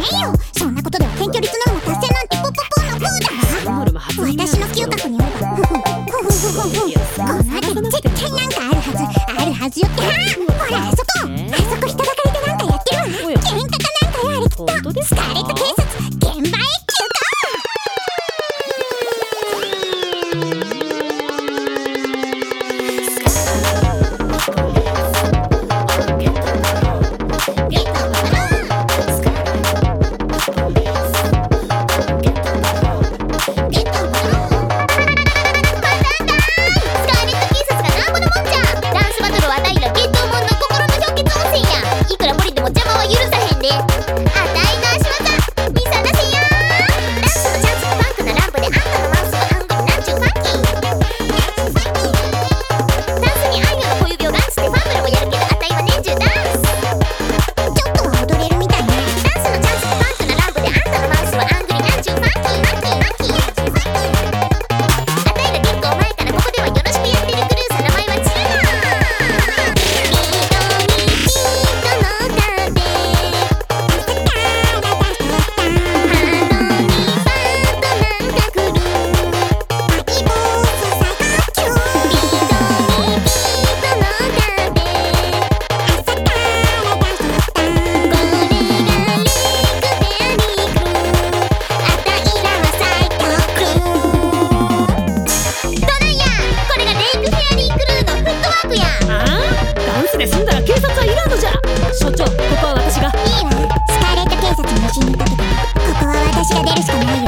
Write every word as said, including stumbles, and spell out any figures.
えよ。そんなことでは検挙率ノルマ達成なんてポポポのプーだわ。 ノルマ発言なん私の嗅覚によれば、ふふふふふふふ、この辺り絶対なんかあるはず、あるはずよって。ほらあそこ、あそこ人だかりでなんかやってるわ。喧嘩かなんかやあれきっと。スカーレット警察、現場へ急行。 済んだら警察はいらんのじゃ。所長、ここは私が。 いいわ、スカーレット警察の無心にかけて、ここは私が出るしかない。